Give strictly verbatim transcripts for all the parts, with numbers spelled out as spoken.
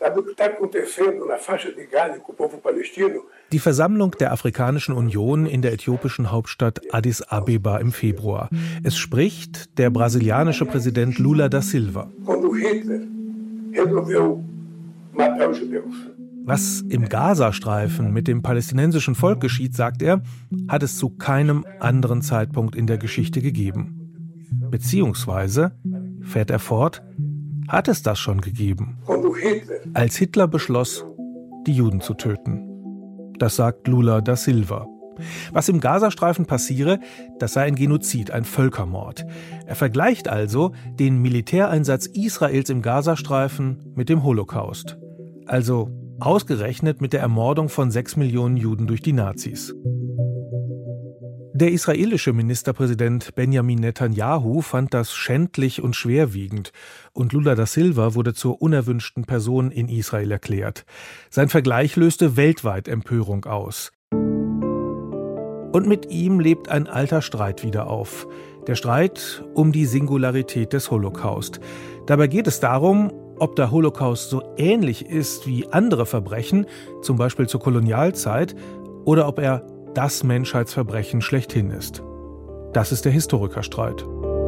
Die Versammlung der Afrikanischen Union in der äthiopischen Hauptstadt Addis Abeba im Februar. Es spricht der brasilianische Präsident Lula da Silva. Was im Gazastreifen mit dem palästinensischen Volk geschieht, sagt er, hat es zu keinem anderen Zeitpunkt in der Geschichte gegeben. Beziehungsweise, fährt er fort, hat es das schon gegeben, als Hitler beschloss, die Juden zu töten. Das sagt Lula da Silva. Was im Gazastreifen passiere, das sei ein Genozid, ein Völkermord. Er vergleicht also den Militäreinsatz Israels im Gazastreifen mit dem Holocaust. Also ausgerechnet mit der Ermordung von sechs Millionen Juden durch die Nazis. Der israelische Ministerpräsident Benjamin Netanyahu fand das schändlich und schwerwiegend und Lula da Silva wurde zur unerwünschten Person in Israel erklärt. Sein Vergleich löste weltweit Empörung aus. Und mit ihm lebt ein alter Streit wieder auf. Der Streit um die Singularität des Holocaust. Dabei geht es darum, ob der Holocaust so ähnlich ist wie andere Verbrechen, zum Beispiel zur Kolonialzeit, oder ob er das Menschheitsverbrechen schlechthin ist. Das ist der Historikerstreit.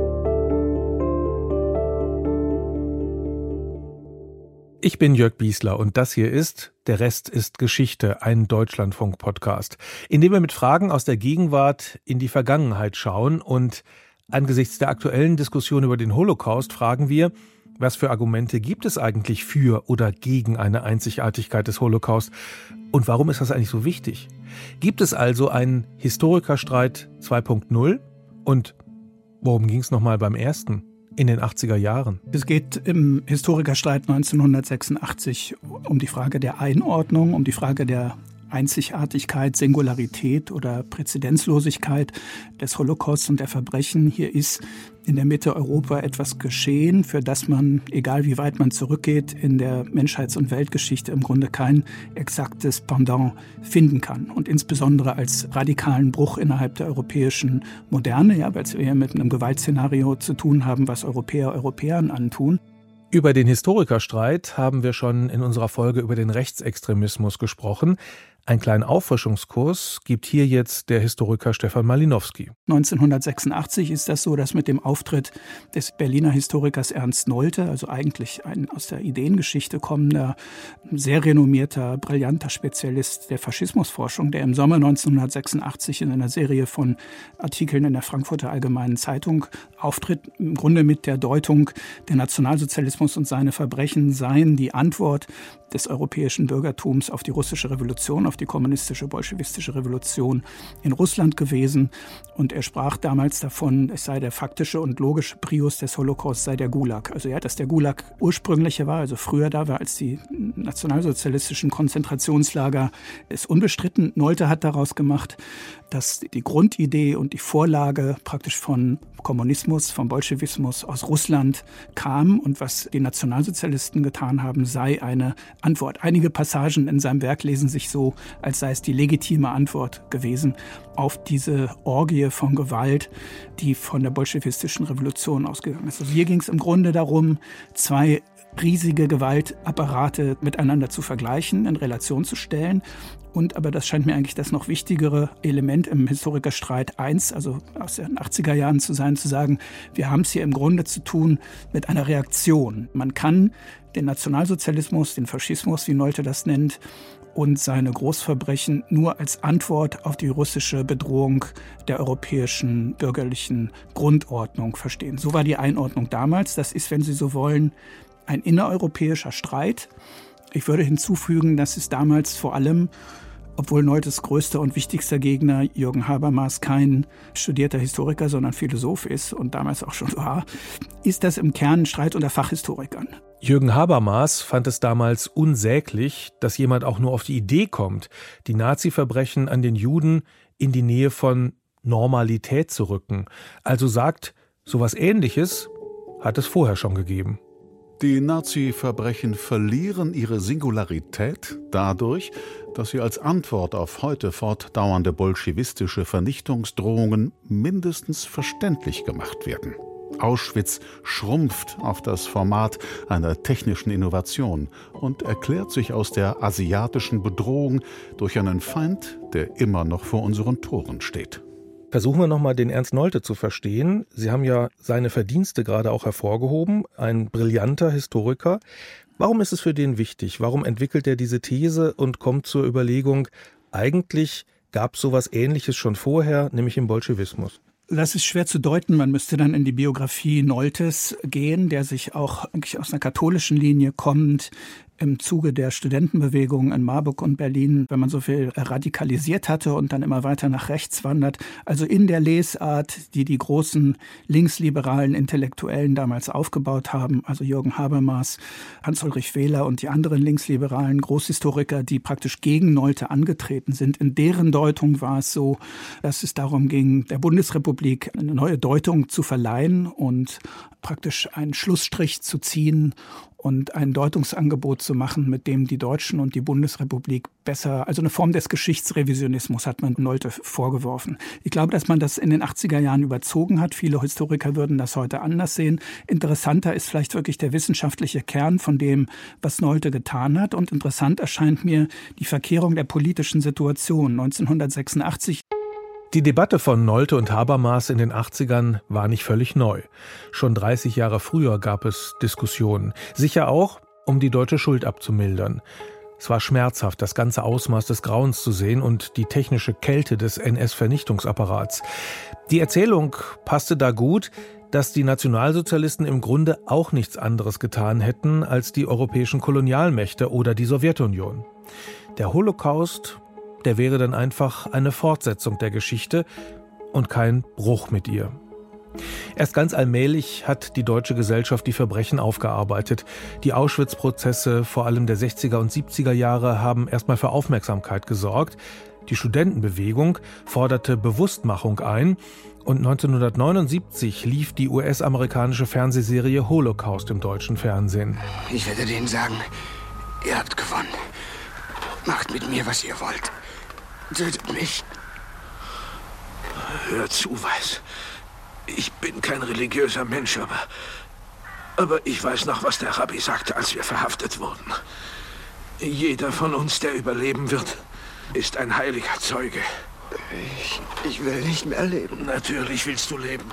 Ich bin Jörg Biesler und das hier ist Der Rest ist Geschichte, ein Deutschlandfunk-Podcast, in dem wir mit Fragen aus der Gegenwart in die Vergangenheit schauen. Und angesichts der aktuellen Diskussion über den Holocaust fragen wir, was für Argumente gibt es eigentlich für oder gegen eine Einzigartigkeit des Holocaust? Und warum ist das eigentlich so wichtig? Gibt es also einen Historikerstreit zwei Punkt null? Und worum ging es nochmal beim ersten? In den achtziger Jahren. Es geht im Historikerstreit neunzehnhundertsechsundachtzig um die Frage der Einordnung, um die Frage der Einzigartigkeit, Singularität oder Präzedenzlosigkeit des Holocaust und der Verbrechen. Hier ist in der Mitte Europa etwas geschehen, für das man, egal wie weit man zurückgeht, in der Menschheits- und Weltgeschichte im Grunde kein exaktes Pendant finden kann. Und insbesondere als radikalen Bruch innerhalb der europäischen Moderne, ja, weil wir hier mit einem Gewaltszenario zu tun haben, was Europäer Europäern antun. Über den Historikerstreit haben wir schon in unserer Folge über den Rechtsextremismus gesprochen. Einen kleinen Auffrischungskurs gibt hier jetzt der Historiker Stefan Malinowski. neunzehnhundertsechsundachtzig ist das so, dass mit dem Auftritt des Berliner Historikers Ernst Nolte, also eigentlich ein aus der Ideengeschichte kommender, sehr renommierter, brillanter Spezialist der Faschismusforschung, der im Sommer neunzehnhundertsechsundachtzig in einer Serie von Artikeln in der Frankfurter Allgemeinen Zeitung auftritt, im Grunde mit der Deutung, der Nationalsozialismus und seine Verbrechen seien die Antwort des europäischen Bürgertums auf die russische Revolution, auf die kommunistische, bolschewistische Revolution in Russland gewesen. Und er sprach damals davon, es sei der faktische und logische Prius des Holocaust, sei der Gulag. Also ja, dass der Gulag ursprünglicher war, also früher da war als die nationalsozialistischen Konzentrationslager, ist unbestritten. Nolte hat daraus gemacht, dass die Grundidee und die Vorlage praktisch von Kommunismus, vom Bolschewismus aus Russland kam und was die Nationalsozialisten getan haben, sei eine Antwort. Einige Passagen in seinem Werk lesen sich so, als sei es die legitime Antwort gewesen auf diese Orgie von Gewalt, die von der bolschewistischen Revolution ausgegangen ist. Also hier ging es im Grunde darum, zwei riesige Gewaltapparate miteinander zu vergleichen, in Relation zu stellen. Und, aber das scheint mir eigentlich das noch wichtigere Element im Historikerstreit eins, also aus den achtziger Jahren zu sein, zu sagen, wir haben es hier im Grunde zu tun mit einer Reaktion. Man kann den Nationalsozialismus, den Faschismus, wie Nolte das nennt, und seine Großverbrechen nur als Antwort auf die russische Bedrohung der europäischen bürgerlichen Grundordnung verstehen. So war die Einordnung damals. Das ist, wenn Sie so wollen, ein innereuropäischer Streit. Ich würde hinzufügen, dass es damals vor allem, obwohl Noltes größter und wichtigster Gegner Jürgen Habermas kein studierter Historiker, sondern Philosoph ist und damals auch schon war, ist das im Kern ein Streit unter Fachhistorikern. Jürgen Habermas fand es damals unsäglich, dass jemand auch nur auf die Idee kommt, die Nazi-Verbrechen an den Juden in die Nähe von Normalität zu rücken. Also sagt, sowas Ähnliches hat es vorher schon gegeben. Die Nazi-Verbrechen verlieren ihre Singularität dadurch, dass sie als Antwort auf heute fortdauernde bolschewistische Vernichtungsdrohungen mindestens verständlich gemacht werden. Auschwitz schrumpft auf das Format einer technischen Innovation und erklärt sich aus der asiatischen Bedrohung durch einen Feind, der immer noch vor unseren Toren steht. Versuchen wir nochmal den Ernst Nolte zu verstehen. Sie haben ja seine Verdienste gerade auch hervorgehoben, ein brillanter Historiker. Warum ist es für den wichtig? Warum entwickelt er diese These und kommt zur Überlegung, eigentlich gab es sowas Ähnliches schon vorher, nämlich im Bolschewismus? Das ist schwer zu deuten. Man müsste dann in die Biografie Noltes gehen, der sich auch eigentlich aus einer katholischen Linie kommend im Zuge der Studentenbewegung in Marburg und Berlin, wenn man so viel radikalisiert hatte und dann immer weiter nach rechts wandert. Also in der Lesart, die die großen linksliberalen Intellektuellen damals aufgebaut haben, also Jürgen Habermas, Hans-Ulrich Wehler und die anderen linksliberalen Großhistoriker, die praktisch gegen Nolte angetreten sind. In deren Deutung war es so, dass es darum ging, der Bundesrepublik eine neue Deutung zu verleihen und praktisch einen Schlussstrich zu ziehen und ein Deutungsangebot zu machen, mit dem die Deutschen und die Bundesrepublik besser, also eine Form des Geschichtsrevisionismus hat man Nolte vorgeworfen. Ich glaube, dass man das in den achtziger Jahren überzogen hat. Viele Historiker würden das heute anders sehen. Interessanter ist vielleicht wirklich der wissenschaftliche Kern von dem, was Nolte getan hat. Und interessant erscheint mir die Verkehrung der politischen Situation. neunzehnhundertsechsundachtzig Die Debatte von Nolte und Habermas in den achtzigern war nicht völlig neu. Schon dreißig Jahre früher gab es Diskussionen. Sicher auch, um die deutsche Schuld abzumildern. Es war schmerzhaft, das ganze Ausmaß des Grauens zu sehen und die technische Kälte des N S-Vernichtungsapparats. Die Erzählung passte da gut, dass die Nationalsozialisten im Grunde auch nichts anderes getan hätten als die europäischen Kolonialmächte oder die Sowjetunion. Der Holocaust, der wäre dann einfach eine Fortsetzung der Geschichte und kein Bruch mit ihr. Erst ganz allmählich hat die deutsche Gesellschaft die Verbrechen aufgearbeitet. Die Auschwitz-Prozesse, vor allem der sechziger und siebziger Jahre, haben erstmal für Aufmerksamkeit gesorgt. Die Studentenbewegung forderte Bewusstmachung ein und neunzehnhundertneunundsiebzig lief die U S-amerikanische Fernsehserie Holocaust im deutschen Fernsehen. Ich werde denen sagen, ihr habt gewonnen. Macht mit mir, was ihr wollt. Tötet mich. Hör zu, Weiß. Ich bin kein religiöser Mensch, aber... Aber ich weiß noch, was der Rabbi sagte, als wir verhaftet wurden. Jeder von uns, der überleben wird, ist ein heiliger Zeuge. Ich, ich will nicht mehr leben. Natürlich willst du leben.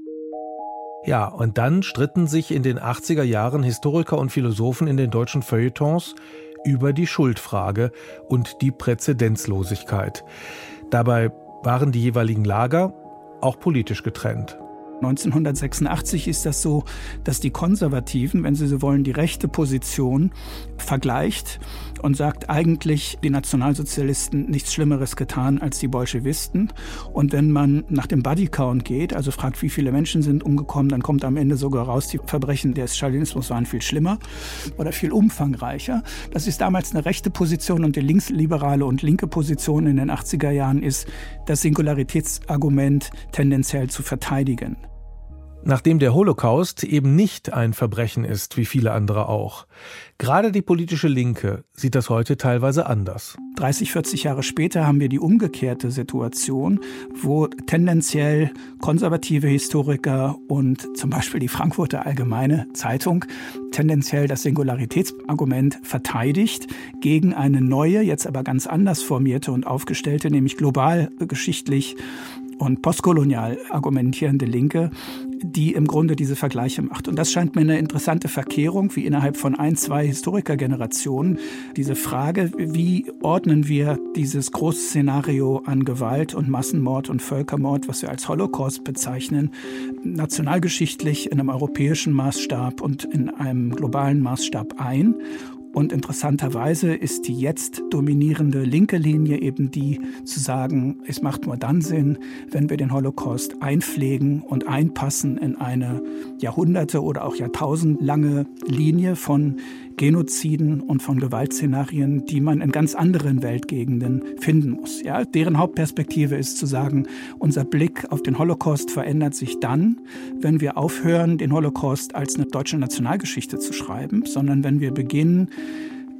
Ja, und dann stritten sich in den achtziger Jahren Historiker und Philosophen in den deutschen Feuilletons über die Schuldfrage und die Präzedenzlosigkeit. Dabei waren die jeweiligen Lager auch politisch getrennt. neunzehnhundertsechsundachtzig ist das so, dass die Konservativen, wenn sie so wollen, die rechte Position vergleicht und sagt, eigentlich die Nationalsozialisten nichts Schlimmeres getan als die Bolschewisten. Und wenn man nach dem Bodycount geht, also fragt, wie viele Menschen sind umgekommen, dann kommt am Ende sogar raus, die Verbrechen des Stalinismus waren viel schlimmer oder viel umfangreicher. Das ist damals eine rechte Position, und die linksliberale und linke Position in den achtziger Jahren ist, das Singularitätsargument tendenziell zu verteidigen. Nachdem der Holocaust eben nicht ein Verbrechen ist, wie viele andere auch. Gerade die politische Linke sieht das heute teilweise anders. dreißig, vierzig Jahre später haben wir die umgekehrte Situation, wo tendenziell konservative Historiker und zum Beispiel die Frankfurter Allgemeine Zeitung tendenziell das Singularitätsargument verteidigt gegen eine neue, jetzt aber ganz anders formierte und aufgestellte, nämlich global geschichtlich und postkolonial argumentierende Linke, die im Grunde diese Vergleiche macht. Und das scheint mir eine interessante Verkehrung, wie innerhalb von ein, zwei Historikergenerationen diese Frage, wie ordnen wir dieses große Szenario an Gewalt und Massenmord und Völkermord, was wir als Holocaust bezeichnen, nationalgeschichtlich in einem europäischen Maßstab und in einem globalen Maßstab ein. Und interessanterweise ist die jetzt dominierende linke Linie eben die, zu sagen, es macht nur dann Sinn, wenn wir den Holocaust einpflegen und einpassen in eine Jahrhunderte- oder auch jahrtausendlange Linie von Genoziden und von Gewaltszenarien, die man in ganz anderen Weltgegenden finden muss. Ja, deren Hauptperspektive ist zu sagen, unser Blick auf den Holocaust verändert sich dann, wenn wir aufhören, den Holocaust als eine deutsche Nationalgeschichte zu schreiben, sondern wenn wir beginnen,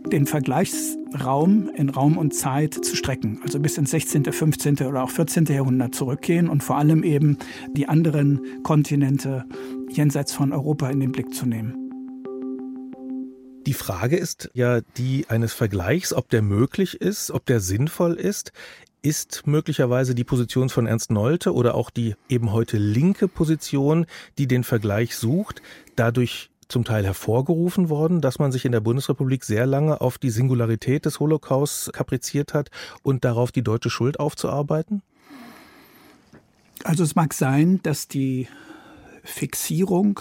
den Vergleichsraum in Raum und Zeit zu strecken, also bis ins sechzehnten., fünfzehnten oder auch vierzehnten. Jahrhundert zurückgehen und vor allem eben die anderen Kontinente jenseits von Europa in den Blick zu nehmen. Die Frage ist ja die eines Vergleichs, ob der möglich ist, ob der sinnvoll ist. Ist möglicherweise die Position von Ernst Nolte oder auch die eben heute linke Position, die den Vergleich sucht, dadurch zum Teil hervorgerufen worden, dass man sich in der Bundesrepublik sehr lange auf die Singularität des Holocaust kapriziert hat und darauf die deutsche Schuld aufzuarbeiten? Also es mag sein, dass die Fixierung,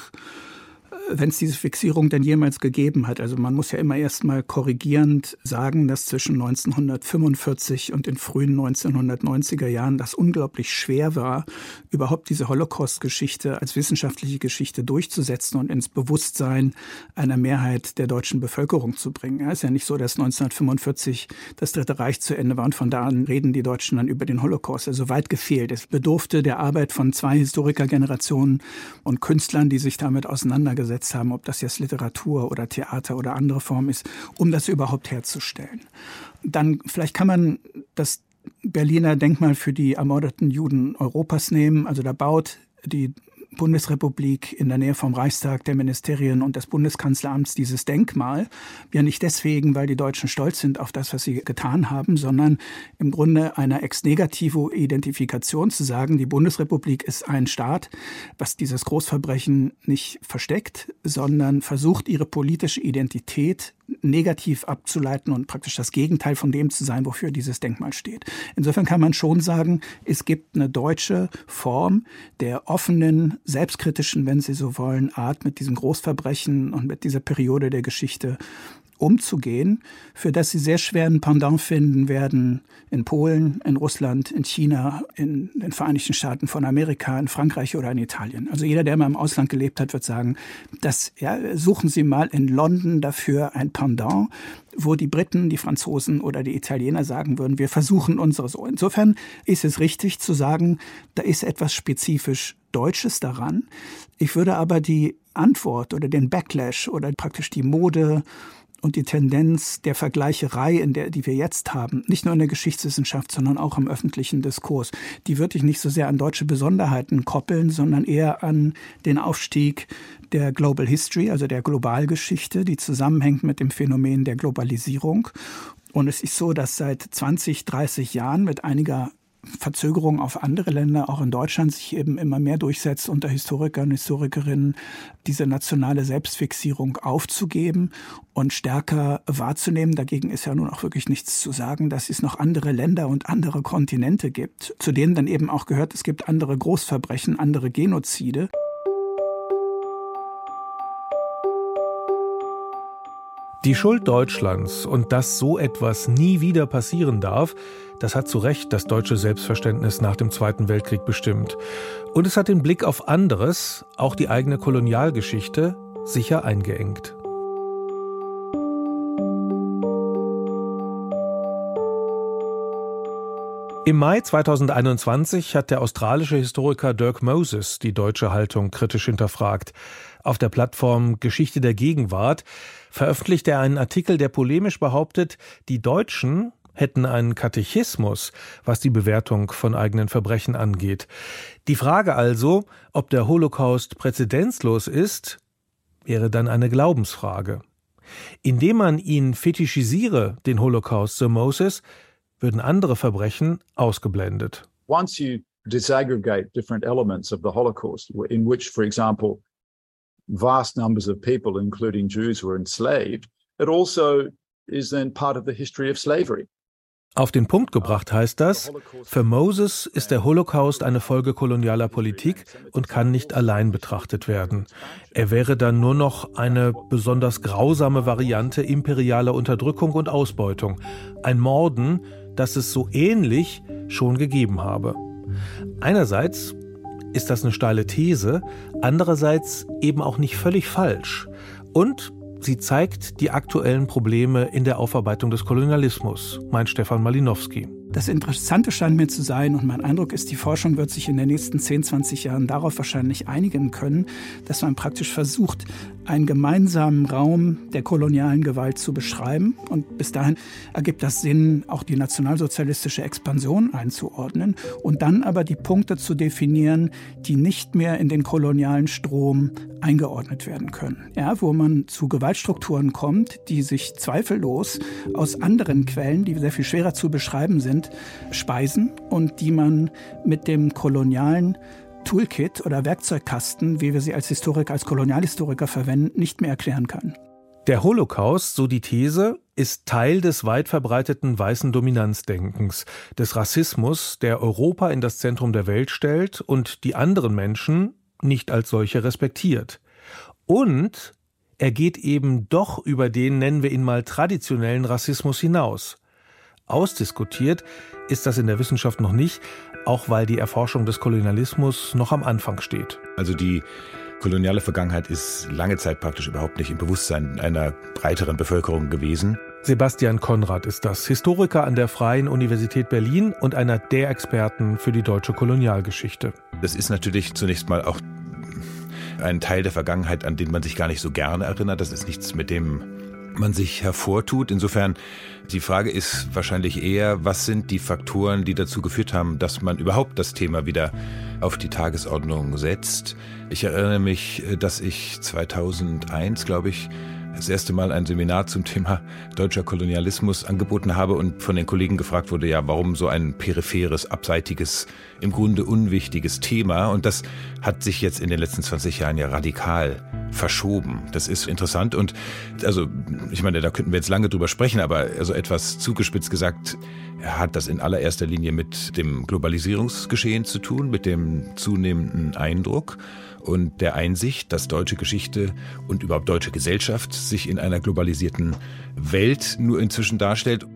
wenn es diese Fixierung denn jemals gegeben hat. Also man muss ja immer erst mal korrigierend sagen, dass zwischen neunzehnhundertfünfundvierzig und den frühen neunzehnhundertneunziger Jahren das unglaublich schwer war, überhaupt diese Holocaust-Geschichte als wissenschaftliche Geschichte durchzusetzen und ins Bewusstsein einer Mehrheit der deutschen Bevölkerung zu bringen. Ja, es ist ja nicht so, dass neunzehnhundertfünfundvierzig das Dritte Reich zu Ende war und von da an reden die Deutschen dann über den Holocaust. Also weit gefehlt. Es bedurfte der Arbeit von zwei Historikergenerationen und Künstlern, die sich damit auseinandergesetzt haben, ob das jetzt Literatur oder Theater oder andere Form ist, um das überhaupt herzustellen. Dann vielleicht kann man das Berliner Denkmal für die ermordeten Juden Europas nehmen. Also da baut die Bundesrepublik in der Nähe vom Reichstag, der Ministerien und des Bundeskanzleramts dieses Denkmal. Ja nicht deswegen, weil die Deutschen stolz sind auf das, was sie getan haben, sondern im Grunde einer Ex-Negativo-Identifikation zu sagen, die Bundesrepublik ist ein Staat, was dieses Großverbrechen nicht versteckt, sondern versucht, ihre politische Identität negativ abzuleiten und praktisch das Gegenteil von dem zu sein, wofür dieses Denkmal steht. Insofern kann man schon sagen, es gibt eine deutsche Form der offenen, selbstkritischen, wenn Sie so wollen, Art, mit diesem Großverbrechen und mit dieser Periode der Geschichte umzugehen, für das sie sehr schwer ein Pendant finden werden in Polen, in Russland, in China, in den Vereinigten Staaten von Amerika, in Frankreich oder in Italien. Also jeder, der mal im Ausland gelebt hat, wird sagen, das, ja, suchen Sie mal in London dafür ein Pendant, wo die Briten, die Franzosen oder die Italiener sagen würden, wir versuchen unsere so. Insofern ist es richtig zu sagen, da ist etwas spezifisch Deutsches daran. Ich würde aber die Antwort oder den Backlash oder praktisch die Mode und die Tendenz der Vergleicherei, in der, die wir jetzt haben, nicht nur in der Geschichtswissenschaft, sondern auch im öffentlichen Diskurs, die würde ich nicht so sehr an deutsche Besonderheiten koppeln, sondern eher an den Aufstieg der Global History, also der Globalgeschichte, die zusammenhängt mit dem Phänomen der Globalisierung. Und es ist so, dass seit zwanzig, dreißig Jahren mit einiger Verzögerung auf andere Länder, auch in Deutschland, sich eben immer mehr durchsetzt, unter Historikern und Historikerinnen diese nationale Selbstfixierung aufzugeben und stärker wahrzunehmen. Dagegen ist ja nun auch wirklich nichts zu sagen, dass es noch andere Länder und andere Kontinente gibt, zu denen dann eben auch gehört, es gibt andere Großverbrechen, andere Genozide. Die Schuld Deutschlands und dass so etwas nie wieder passieren darf, das hat zu Recht das deutsche Selbstverständnis nach dem Zweiten Weltkrieg bestimmt. Und es hat den Blick auf anderes, auch die eigene Kolonialgeschichte, sicher eingeengt. Im Mai zweitausendeinundzwanzig hat der australische Historiker Dirk Moses die deutsche Haltung kritisch hinterfragt. Auf der Plattform Geschichte der Gegenwart veröffentlicht er einen Artikel, der polemisch behauptet, die Deutschen hätten einen Katechismus, was die Bewertung von eigenen Verbrechen angeht. Die Frage also, ob der Holocaust präzedenzlos ist, wäre dann eine Glaubensfrage. Indem man ihn fetischisiere, den Holocaust, so Moses, würden andere Verbrechen ausgeblendet. Once you disaggregate different elements of the Holocaust, in which, for example, vast numbers of people, including Jews, were enslaved, it also is then part of the history of slavery. Auf den Punkt gebracht heißt das, für Moses ist der Holocaust eine Folge kolonialer Politik und kann nicht allein betrachtet werden. Er wäre dann nur noch eine besonders grausame Variante imperialer Unterdrückung und Ausbeutung, ein Morden, das es so ähnlich schon gegeben habe. Einerseits ist das eine steile These, andererseits eben auch nicht völlig falsch. Und sie zeigt die aktuellen Probleme in der Aufarbeitung des Kolonialismus, meint Stefan Malinowski. Das Interessante scheint mir zu sein, und mein Eindruck ist, die Forschung wird sich in den nächsten zehn, zwanzig Jahren darauf wahrscheinlich einigen können, dass man praktisch versucht, einen gemeinsamen Raum der kolonialen Gewalt zu beschreiben. Und bis dahin ergibt das Sinn, auch die nationalsozialistische Expansion einzuordnen und dann aber die Punkte zu definieren, die nicht mehr in den kolonialen Strom eingeordnet werden können. Ja, wo man zu Gewaltstrukturen kommt, die sich zweifellos aus anderen Quellen, die sehr viel schwerer zu beschreiben sind, speisen und die man mit dem kolonialen Toolkit oder Werkzeugkasten, wie wir sie als Historiker, als Kolonialhistoriker verwenden, nicht mehr erklären kann. Der Holocaust, so die These, ist Teil des weit verbreiteten weißen Dominanzdenkens, des Rassismus, der Europa in das Zentrum der Welt stellt und die anderen Menschen nicht als solche respektiert. Und er geht eben doch über den, nennen wir ihn mal, traditionellen Rassismus hinaus. Ausdiskutiert ist das in der Wissenschaft noch nicht, auch weil die Erforschung des Kolonialismus noch am Anfang steht. Also die koloniale Vergangenheit ist lange Zeit praktisch überhaupt nicht im Bewusstsein einer breiteren Bevölkerung gewesen. Sebastian Konrad ist das, Historiker an der Freien Universität Berlin und einer der Experten für die deutsche Kolonialgeschichte. Das ist natürlich zunächst mal auch ein Teil der Vergangenheit, an den man sich gar nicht so gerne erinnert. Das ist nichts, mit dem man sich hervortut. Insofern, die Frage ist wahrscheinlich eher, was sind die Faktoren, die dazu geführt haben, dass man überhaupt das Thema wieder auf die Tagesordnung setzt. Ich erinnere mich, dass ich zweitausendeins, glaube ich, das erste Mal ein Seminar zum Thema deutscher Kolonialismus angeboten habe und von den Kollegen gefragt wurde, ja, warum so ein peripheres, abseitiges, im Grunde unwichtiges Thema? Und das hat sich jetzt in den letzten zwanzig Jahren ja radikal verschoben. Das ist interessant und also, ich meine, da könnten wir jetzt lange drüber sprechen, aber also etwas zugespitzt gesagt, hat das in allererster Linie mit dem Globalisierungsgeschehen zu tun, mit dem zunehmenden Eindruck und der Einsicht, dass deutsche Geschichte und überhaupt deutsche Gesellschaft sich in einer globalisierten Welt nur inzwischen darstellt.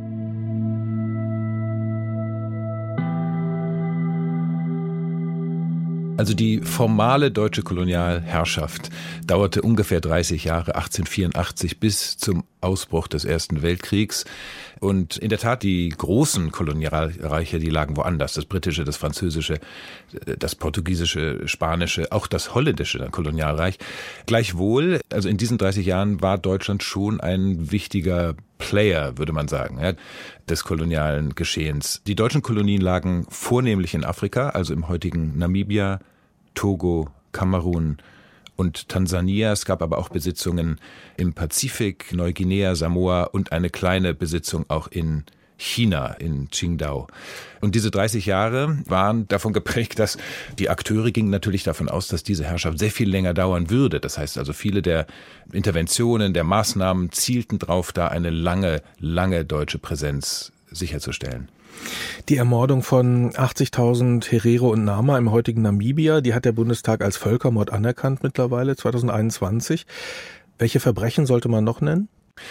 Also die formale deutsche Kolonialherrschaft dauerte ungefähr dreißig Jahre, achtzehnhundertvierundachtzig bis zum Ausbruch des Ersten Weltkriegs. Und in der Tat, die großen Kolonialreiche, die lagen woanders. Das britische, das französische, das portugiesische, spanische, auch das holländische Kolonialreich. Gleichwohl, also in diesen dreißig Jahren war Deutschland schon ein wichtiger Player, würde man sagen, ja, des kolonialen Geschehens. Die deutschen Kolonien lagen vornehmlich in Afrika, also im heutigen Namibia, Togo, Kamerun und Tansania. Es gab aber auch Besitzungen im Pazifik, Neuguinea, Samoa und eine kleine Besitzung auch in China, in Qingdao. Und diese dreißig Jahre waren davon geprägt, dass die Akteure gingen natürlich davon aus, dass diese Herrschaft sehr viel länger dauern würde. Das heißt also, viele der Interventionen, der Maßnahmen zielten darauf, da eine lange, lange deutsche Präsenz sicherzustellen. Die Ermordung von achtzigtausend Herero und Nama im heutigen Namibia, die hat der Bundestag als Völkermord anerkannt mittlerweile, zweitausendeinundzwanzig. Welche Verbrechen sollte man noch nennen?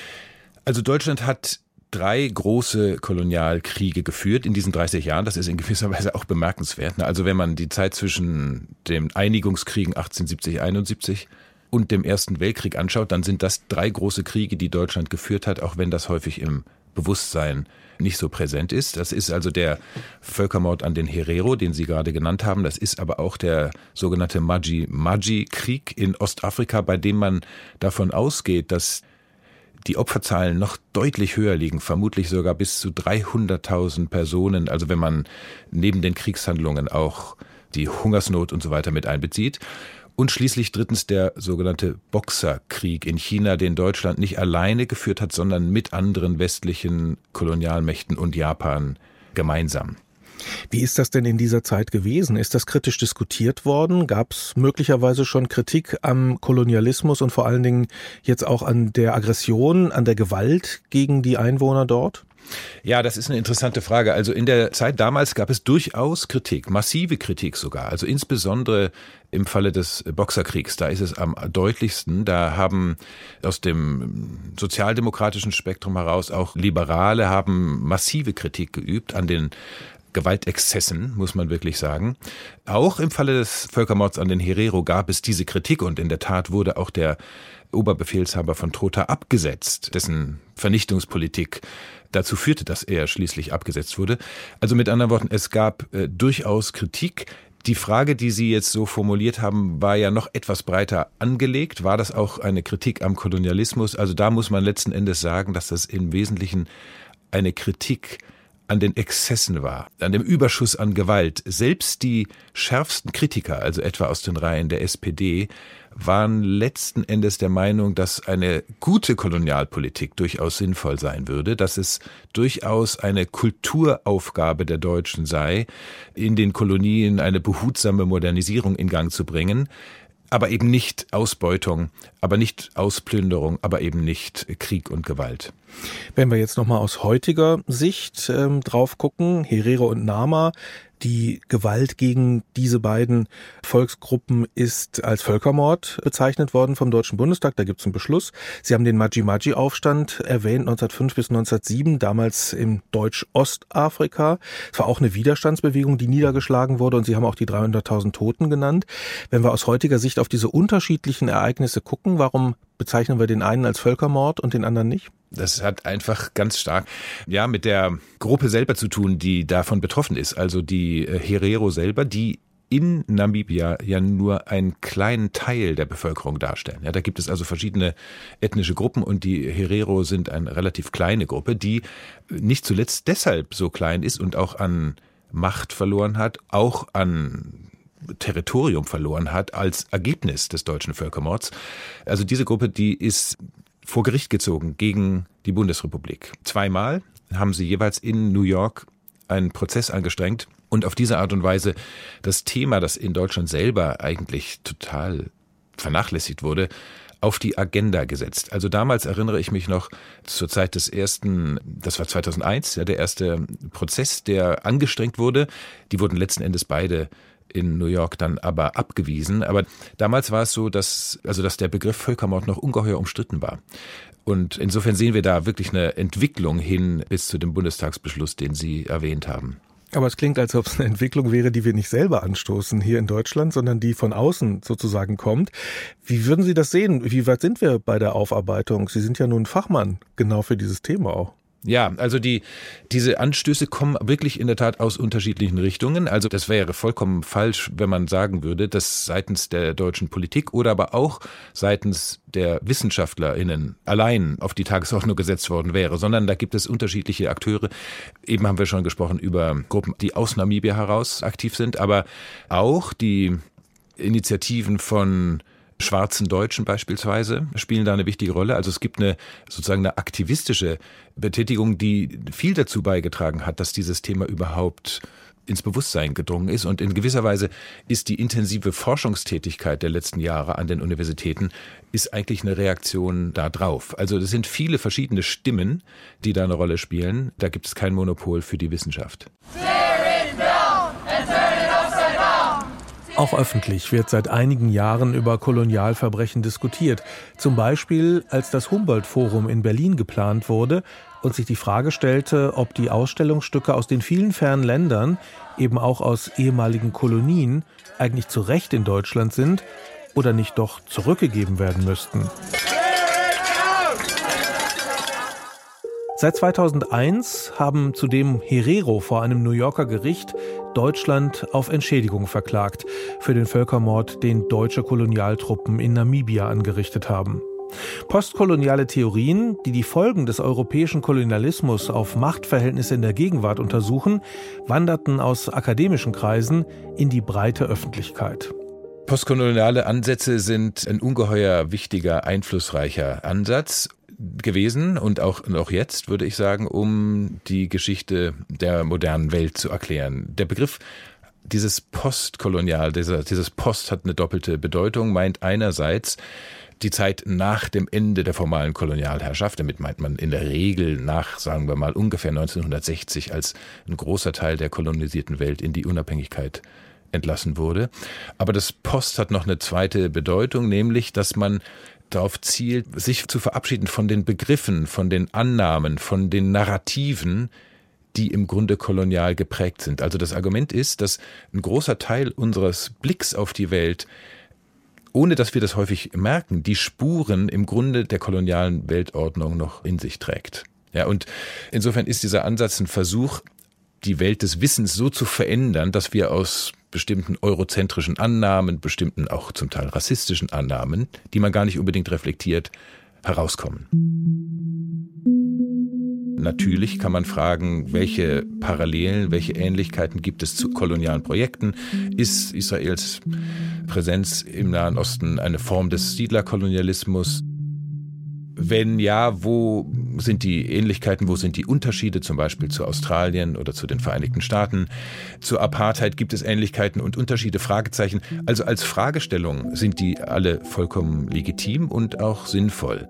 Also Deutschland hat drei große Kolonialkriege geführt in diesen dreißig Jahren. Das ist in gewisser Weise auch bemerkenswert. Also wenn man die Zeit zwischen den Einigungskriegen achtzehnhundertsiebzig einundsiebzig und dem Ersten Weltkrieg anschaut, dann sind das drei große Kriege, die Deutschland geführt hat, auch wenn das häufig im Bewusstsein nicht so präsent ist. Das ist also der Völkermord an den Herero, den Sie gerade genannt haben. Das ist aber auch der sogenannte Maji-Maji-Krieg in Ostafrika, bei dem man davon ausgeht, dass die Opferzahlen noch deutlich höher liegen, vermutlich sogar bis zu dreihunderttausend Personen, also wenn man neben den Kriegshandlungen auch die Hungersnot und so weiter mit einbezieht. Und schließlich drittens der sogenannte Boxerkrieg in China, den Deutschland nicht alleine geführt hat, sondern mit anderen westlichen Kolonialmächten und Japan gemeinsam. Wie ist das denn in dieser Zeit gewesen? Ist das kritisch diskutiert worden? Gab es möglicherweise schon Kritik am Kolonialismus und vor allen Dingen jetzt auch an der Aggression, an der Gewalt gegen die Einwohner dort? Ja, das ist eine interessante Frage. Also in der Zeit damals gab es durchaus Kritik, massive Kritik sogar. Also insbesondere im Falle des Boxerkriegs, da ist es am deutlichsten. Da haben aus dem sozialdemokratischen Spektrum heraus auch Liberale haben massive Kritik geübt an den Gewaltexzessen, muss man wirklich sagen. Auch im Falle des Völkermords an den Herero gab es diese Kritik und in der Tat wurde auch der Oberbefehlshaber von Trotha abgesetzt, dessen Vernichtungspolitik dazu führte, dass er schließlich abgesetzt wurde. Also mit anderen Worten, es gab äh, durchaus Kritik. Die Frage, die Sie jetzt so formuliert haben, war ja noch etwas breiter angelegt. War das auch eine Kritik am Kolonialismus? Also da muss man letzten Endes sagen, dass das im Wesentlichen eine Kritik an den Exzessen war, an dem Überschuss an Gewalt. Selbst die schärfsten Kritiker, also etwa aus den Reihen der S P D, waren letzten Endes der Meinung, dass eine gute Kolonialpolitik durchaus sinnvoll sein würde, dass es durchaus eine Kulturaufgabe der Deutschen sei, in den Kolonien eine behutsame Modernisierung in Gang zu bringen, aber eben nicht Ausbeutung, aber nicht Ausplünderung, aber eben nicht Krieg und Gewalt. Wenn wir jetzt nochmal aus heutiger Sicht ähm, drauf gucken, Herero und Nama, die Gewalt gegen diese beiden Volksgruppen ist als Völkermord bezeichnet worden vom Deutschen Bundestag. Da gibt es einen Beschluss. Sie haben den Maji-Maji-Aufstand erwähnt, neunzehnhundertfünf bis neunzehnhundertsieben, damals im Deutsch-Ostafrika. Es war auch eine Widerstandsbewegung, die niedergeschlagen wurde und Sie haben auch die dreihunderttausend Toten genannt. Wenn wir aus heutiger Sicht auf diese unterschiedlichen Ereignisse gucken, warum bezeichnen wir den einen als Völkermord und den anderen nicht? Das hat einfach ganz stark ja mit der Gruppe selber zu tun, die davon betroffen ist. Also die Herero selber, die in Namibia ja nur einen kleinen Teil der Bevölkerung darstellen. Ja, da gibt es also verschiedene ethnische Gruppen und die Herero sind eine relativ kleine Gruppe, die nicht zuletzt deshalb so klein ist und auch an Macht verloren hat, auch an Territorium verloren hat als Ergebnis des deutschen Völkermords. Also diese Gruppe, die ist vor Gericht gezogen gegen die Bundesrepublik. Zweimal haben sie jeweils in New York einen Prozess angestrengt und auf diese Art und Weise das Thema, das in Deutschland selber eigentlich total vernachlässigt wurde, auf die Agenda gesetzt. Also damals erinnere ich mich noch zur Zeit des ersten, das war zweitausendeins, ja, der erste Prozess, der angestrengt wurde. Die wurden letzten Endes beide in New York dann aber abgewiesen. Aber damals war es so, dass, also dass der Begriff Völkermord noch ungeheuer umstritten war. Und insofern sehen wir da wirklich eine Entwicklung hin bis zu dem Bundestagsbeschluss, den Sie erwähnt haben. Aber es klingt, als ob es eine Entwicklung wäre, die wir nicht selber anstoßen hier in Deutschland, sondern die von außen sozusagen kommt. Wie würden Sie das sehen? Wie weit sind wir bei der Aufarbeitung? Sie sind ja nun Fachmann genau für dieses Thema auch. Ja, also die diese Anstöße kommen wirklich in der Tat aus unterschiedlichen Richtungen. Also das wäre vollkommen falsch, wenn man sagen würde, dass seitens der deutschen Politik oder aber auch seitens der WissenschaftlerInnen allein auf die Tagesordnung gesetzt worden wäre, sondern da gibt es unterschiedliche Akteure. Eben haben wir schon gesprochen über Gruppen, die aus Namibia heraus aktiv sind, aber auch die Initiativen von schwarzen Deutschen beispielsweise spielen da eine wichtige Rolle. Also es gibt eine sozusagen eine aktivistische Betätigung, die viel dazu beigetragen hat, dass dieses Thema überhaupt ins Bewusstsein gedrungen ist. Und in gewisser Weise ist die intensive Forschungstätigkeit der letzten Jahre an den Universitäten ist eigentlich eine Reaktion da drauf. Also es sind viele verschiedene Stimmen, die da eine Rolle spielen. Da gibt es kein Monopol für die Wissenschaft. Auch öffentlich wird seit einigen Jahren über Kolonialverbrechen diskutiert. Zum Beispiel, als das Humboldt-Forum in Berlin geplant wurde und sich die Frage stellte, ob die Ausstellungsstücke aus den vielen fernen Ländern, eben auch aus ehemaligen Kolonien, eigentlich zu Recht in Deutschland sind oder nicht doch zurückgegeben werden müssten. Seit zweitausendeins haben zudem Herero vor einem New Yorker Gericht Deutschland auf Entschädigung verklagt für den Völkermord, den deutsche Kolonialtruppen in Namibia angerichtet haben. Postkoloniale Theorien, die die Folgen des europäischen Kolonialismus auf Machtverhältnisse in der Gegenwart untersuchen, wanderten aus akademischen Kreisen in die breite Öffentlichkeit. Postkoloniale Ansätze sind ein ungeheuer wichtiger, einflussreicher Ansatz gewesen und auch, und auch jetzt, würde ich sagen, um die Geschichte der modernen Welt zu erklären. Der Begriff dieses Postkolonial, dieser, dieses Post hat eine doppelte Bedeutung, meint einerseits die Zeit nach dem Ende der formalen Kolonialherrschaft. Damit meint man in der Regel nach, sagen wir mal, ungefähr neunzehnhundertsechzig, als ein großer Teil der kolonisierten Welt in die Unabhängigkeit entlassen wurde. Aber das Post hat noch eine zweite Bedeutung, nämlich, dass man darauf zielt, sich zu verabschieden von den Begriffen, von den Annahmen, von den Narrativen, die im Grunde kolonial geprägt sind. Also das Argument ist, dass ein großer Teil unseres Blicks auf die Welt, ohne dass wir das häufig merken, die Spuren im Grunde der kolonialen Weltordnung noch in sich trägt. Ja, und insofern ist dieser Ansatz ein Versuch, die Welt des Wissens so zu verändern, dass wir aus bestimmten eurozentrischen Annahmen, bestimmten auch zum Teil rassistischen Annahmen, die man gar nicht unbedingt reflektiert, herauskommen. Natürlich kann man fragen, welche Parallelen, welche Ähnlichkeiten gibt es zu kolonialen Projekten? Ist Israels Präsenz im Nahen Osten eine Form des Siedlerkolonialismus? Wenn ja, wo sind die Ähnlichkeiten, wo sind die Unterschiede, zum Beispiel zu Australien oder zu den Vereinigten Staaten? Zur Apartheid gibt es Ähnlichkeiten und Unterschiede, Fragezeichen. Also als Fragestellung sind die alle vollkommen legitim und auch sinnvoll.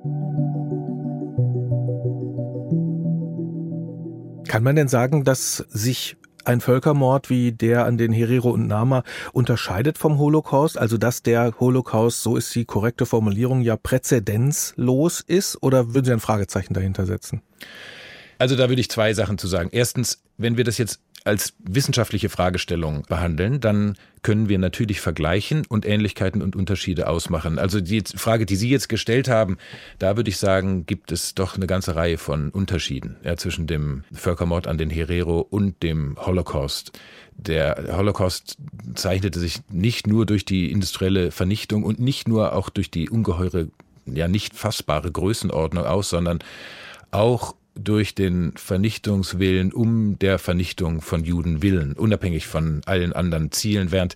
Kann man denn sagen, dass sich ein Völkermord wie der an den Herero und Nama unterscheidet vom Holocaust? Also dass der Holocaust, so ist die korrekte Formulierung, ja präzedenzlos ist? Oder würden Sie ein Fragezeichen dahinter setzen? Also da würde ich zwei Sachen zu sagen. Erstens, wenn wir das jetzt als wissenschaftliche Fragestellung behandeln, dann können wir natürlich vergleichen und Ähnlichkeiten und Unterschiede ausmachen. Also die Frage, die Sie jetzt gestellt haben, da würde ich sagen, gibt es doch eine ganze Reihe von Unterschieden, ja, zwischen dem Völkermord an den Herero und dem Holocaust. Der Holocaust zeichnete sich nicht nur durch die industrielle Vernichtung und nicht nur auch durch die ungeheure, ja nicht fassbare Größenordnung aus, sondern auch durch den Vernichtungswillen um der Vernichtung von Juden willen, unabhängig von allen anderen Zielen, während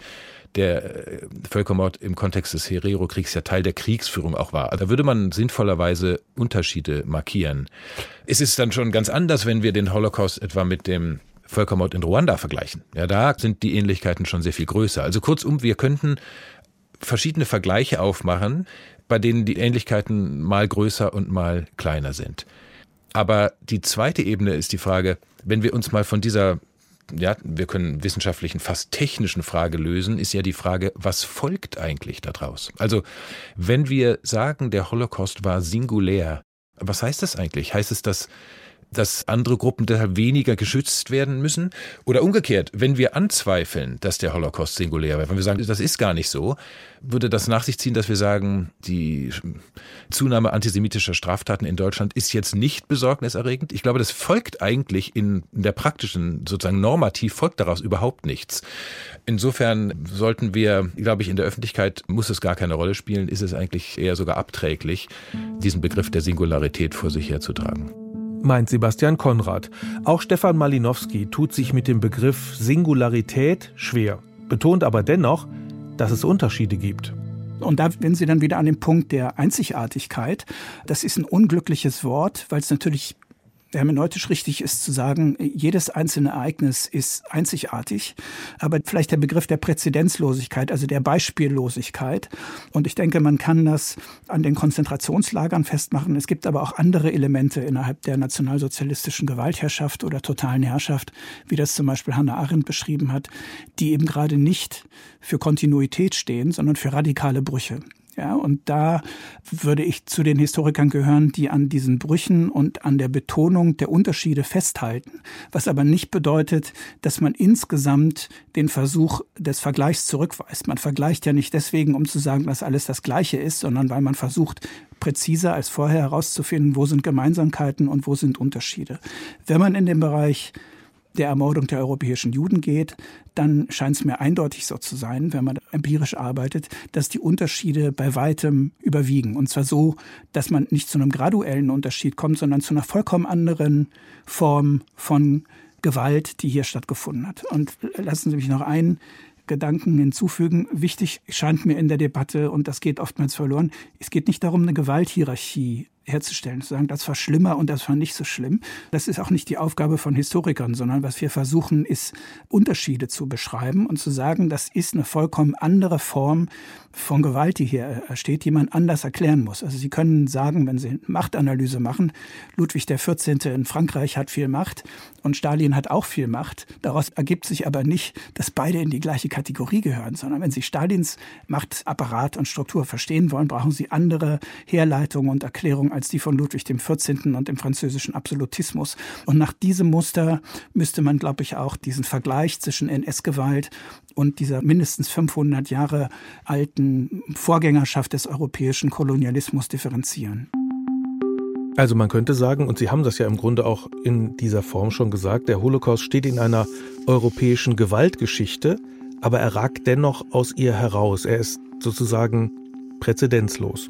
der Völkermord im Kontext des Herero-Kriegs ja Teil der Kriegsführung auch war. Da würde man sinnvollerweise Unterschiede markieren. Es ist dann schon ganz anders, wenn wir den Holocaust etwa mit dem Völkermord in Ruanda vergleichen. Ja, da sind die Ähnlichkeiten schon sehr viel größer. Also kurzum, wir könnten verschiedene Vergleiche aufmachen, bei denen die Ähnlichkeiten mal größer und mal kleiner sind. Aber die zweite Ebene ist die Frage, wenn wir uns mal von dieser, ja, wir können wissenschaftlichen, fast technischen Frage lösen, ist ja die Frage, was folgt eigentlich daraus? Also, wenn wir sagen, der Holocaust war singulär, was heißt das eigentlich? Heißt es, dass dass andere Gruppen deshalb weniger geschützt werden müssen? Oder umgekehrt, wenn wir anzweifeln, dass der Holocaust singulär war, wenn wir sagen, das ist gar nicht so, würde das nach sich ziehen, dass wir sagen, die Zunahme antisemitischer Straftaten in Deutschland ist jetzt nicht besorgniserregend? Ich glaube, das folgt eigentlich in der praktischen, sozusagen normativ, folgt daraus überhaupt nichts. Insofern sollten wir, glaube ich, in der Öffentlichkeit muss es gar keine Rolle spielen, ist es eigentlich eher sogar abträglich, diesen Begriff der Singularität vor sich herzutragen. Meint Sebastian Konrad. Auch Stefan Malinowski tut sich mit dem Begriff Singularität schwer, betont aber dennoch, dass es Unterschiede gibt. Und da sind Sie dann wieder an dem Punkt der Einzigartigkeit. Das ist ein unglückliches Wort, weil es natürlich hermeneutisch richtig ist zu sagen, jedes einzelne Ereignis ist einzigartig, aber vielleicht der Begriff der Präzedenzlosigkeit, also der Beispiellosigkeit. Und ich denke, man kann das an den Konzentrationslagern festmachen. Es gibt aber auch andere Elemente innerhalb der nationalsozialistischen Gewaltherrschaft oder totalen Herrschaft, wie das zum Beispiel Hannah Arendt beschrieben hat, die eben gerade nicht für Kontinuität stehen, sondern für radikale Brüche. Ja, und da würde ich zu den Historikern gehören, die an diesen Brüchen und an der Betonung der Unterschiede festhalten. Was aber nicht bedeutet, dass man insgesamt den Versuch des Vergleichs zurückweist. Man vergleicht ja nicht deswegen, um zu sagen, dass alles das Gleiche ist, sondern weil man versucht, präziser als vorher herauszufinden, wo sind Gemeinsamkeiten und wo sind Unterschiede. Wenn man in den Bereich der Ermordung der europäischen Juden geht, dann scheint es mir eindeutig so zu sein, wenn man empirisch arbeitet, dass die Unterschiede bei weitem überwiegen. Und zwar so, dass man nicht zu einem graduellen Unterschied kommt, sondern zu einer vollkommen anderen Form von Gewalt, die hier stattgefunden hat. Und lassen Sie mich noch einen Gedanken hinzufügen. Wichtig scheint mir in der Debatte, und das geht oftmals verloren, es geht nicht darum, eine Gewalthierarchie herzustellen, zu sagen, das war schlimmer und das war nicht so schlimm. Das ist auch nicht die Aufgabe von Historikern, sondern was wir versuchen, ist Unterschiede zu beschreiben und zu sagen, das ist eine vollkommen andere Form von Gewalt, die hier steht, die man anders erklären muss. Also Sie können sagen, wenn Sie eine Machtanalyse machen, Ludwig der vierzehnte in Frankreich hat viel Macht und Stalin hat auch viel Macht. Daraus ergibt sich aber nicht, dass beide in die gleiche Kategorie gehören, sondern wenn Sie Stalins Machtapparat und Struktur verstehen wollen, brauchen Sie andere Herleitungen und Erklärungen als die von Ludwig dem vierzehnten und dem französischen Absolutismus. Und nach diesem Muster müsste man, glaube ich, auch diesen Vergleich zwischen N S-Gewalt und dieser mindestens fünfhundert Jahre alten Vorgängerschaft des europäischen Kolonialismus differenzieren. Also man könnte sagen, und Sie haben das ja im Grunde auch in dieser Form schon gesagt, der Holocaust steht in einer europäischen Gewaltgeschichte, aber er ragt dennoch aus ihr heraus. Er ist sozusagen präzedenzlos.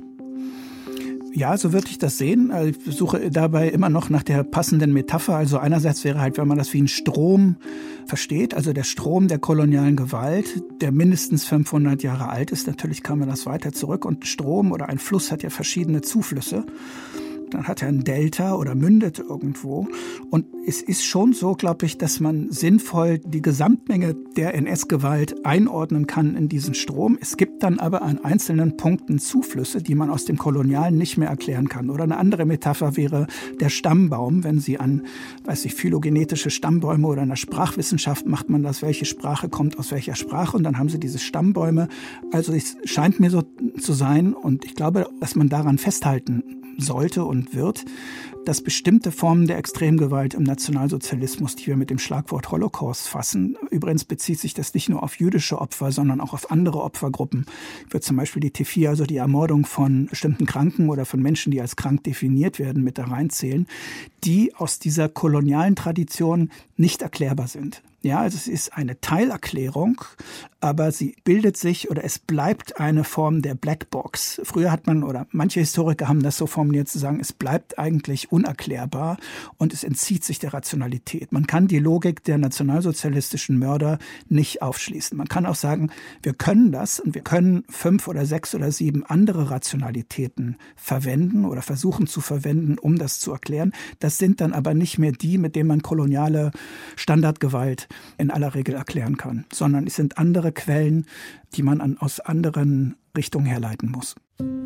Ja, so würde ich das sehen. Ich suche dabei immer noch nach der passenden Metapher. Also einerseits wäre halt, wenn man das wie einen Strom versteht, also der Strom der kolonialen Gewalt, der mindestens fünfhundert Jahre alt ist. Natürlich kann man das weiter zurück. Und Strom oder ein Fluss hat ja verschiedene Zuflüsse. Dann hat er ein Delta oder mündet irgendwo. Und es ist schon so, glaube ich, dass man sinnvoll die Gesamtmenge der N S-Gewalt einordnen kann in diesen Strom. Es gibt dann aber an einzelnen Punkten Zuflüsse, die man aus dem Kolonialen nicht mehr erklären kann. Oder eine andere Metapher wäre der Stammbaum. Wenn Sie an, weiß ich, phylogenetische Stammbäume oder in der Sprachwissenschaft macht man das, welche Sprache kommt aus welcher Sprache. Und dann haben Sie diese Stammbäume. Also es scheint mir so zu sein. Und ich glaube, dass man daran festhalten sollte und wird, dass bestimmte Formen der Extremgewalt im Nationalsozialismus, die wir mit dem Schlagwort Holocaust fassen, übrigens bezieht sich das nicht nur auf jüdische Opfer, sondern auch auf andere Opfergruppen. Ich würde zum Beispiel die T vier, also die Ermordung von bestimmten Kranken oder von Menschen, die als krank definiert werden, mit da reinzählen, die aus dieser kolonialen Tradition nicht erklärbar sind. Ja, also es ist eine Teilerklärung, aber sie bildet sich oder es bleibt eine Form der Blackbox. Früher hat man, oder manche Historiker haben das so formuliert zu sagen, es bleibt eigentlich unerklärbar und es entzieht sich der Rationalität. Man kann die Logik der nationalsozialistischen Mörder nicht aufschließen. Man kann auch sagen, wir können das und wir können fünf oder sechs oder sieben andere Rationalitäten verwenden oder versuchen zu verwenden, um das zu erklären. Das sind dann aber nicht mehr die, mit denen man koloniale Standardgewalt in aller Regel erklären kann, sondern es sind andere Quellen, die man an, aus anderen Richtungen herleiten muss.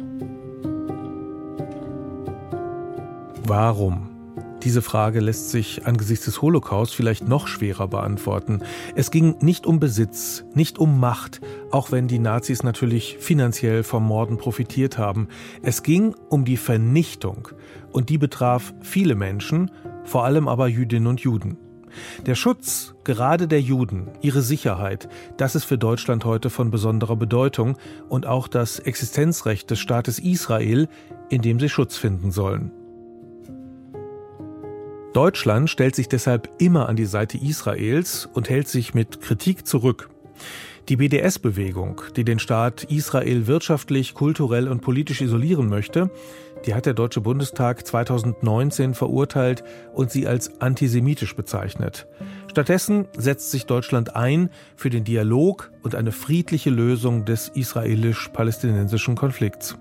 Warum? Diese Frage lässt sich angesichts des Holocaust vielleicht noch schwerer beantworten. Es ging nicht um Besitz, nicht um Macht, auch wenn die Nazis natürlich finanziell vom Morden profitiert haben. Es ging um die Vernichtung und die betraf viele Menschen, vor allem aber Jüdinnen und Juden. Der Schutz gerade der Juden, ihre Sicherheit, das ist für Deutschland heute von besonderer Bedeutung und auch das Existenzrecht des Staates Israel, in dem sie Schutz finden sollen. Deutschland stellt sich deshalb immer an die Seite Israels und hält sich mit Kritik zurück. Die B D S-Bewegung, die den Staat Israel wirtschaftlich, kulturell und politisch isolieren möchte, die hat der Deutsche Bundestag zweitausendneunzehn verurteilt und sie als antisemitisch bezeichnet. Stattdessen setzt sich Deutschland ein für den Dialog und eine friedliche Lösung des israelisch-palästinensischen Konflikts.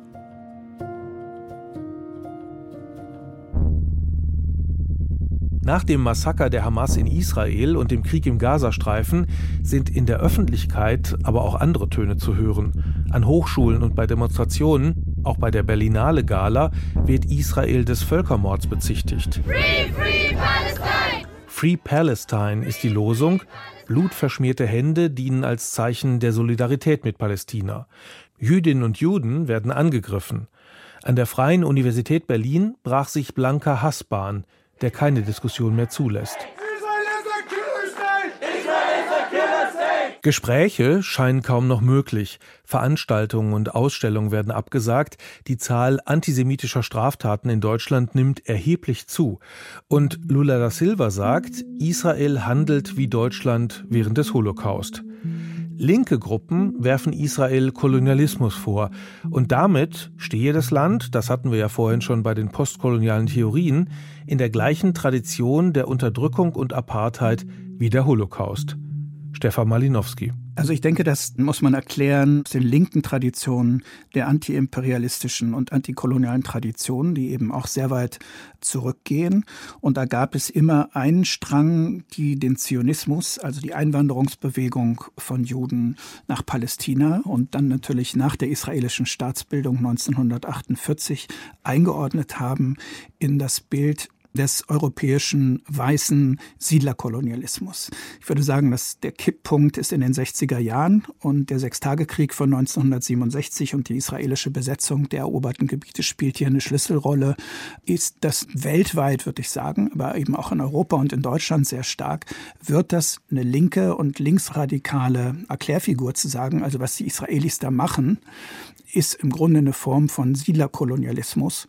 Nach dem Massaker der Hamas in Israel und dem Krieg im Gazastreifen sind in der Öffentlichkeit aber auch andere Töne zu hören. An Hochschulen und bei Demonstrationen, auch bei der Berlinale Gala, wird Israel des Völkermords bezichtigt. Free, free Palestine! Free Palestine ist die Losung. Blutverschmierte Hände dienen als Zeichen der Solidarität mit Palästina. Jüdinnen und Juden werden angegriffen. An der Freien Universität Berlin brach sich blanker Hass Bahn, der keine Diskussion mehr zulässt. Gespräche scheinen kaum noch möglich. Veranstaltungen und Ausstellungen werden abgesagt. Die Zahl antisemitischer Straftaten in Deutschland nimmt erheblich zu. Und Lula da Silva sagt, Israel handelt wie Deutschland während des Holocaust. Linke Gruppen werfen Israel Kolonialismus vor. Und damit stehe das Land, das hatten wir ja vorhin schon bei den postkolonialen Theorien, in der gleichen Tradition der Unterdrückung und Apartheid wie der Holocaust. Stefan Malinowski. Also ich denke, das muss man erklären aus den linken Traditionen der antiimperialistischen und antikolonialen Traditionen, die eben auch sehr weit zurückgehen. Und da gab es immer einen Strang, die den Zionismus, also die Einwanderungsbewegung von Juden nach Palästina und dann natürlich nach der israelischen Staatsbildung neunzehnhundertachtundvierzig eingeordnet haben in das Bild des europäischen weißen Siedlerkolonialismus. Ich würde sagen, dass der Kipppunkt ist in den sechziger Jahren und der Sechstagekrieg von neunzehnhundertsiebenundsechzig und die israelische Besetzung der eroberten Gebiete spielt hier eine Schlüsselrolle. Ist das weltweit, würde ich sagen, aber eben auch in Europa und in Deutschland sehr stark, wird das eine linke und linksradikale Erklärfigur zu sagen, also was die Israelis da machen, ist im Grunde eine Form von Siedlerkolonialismus.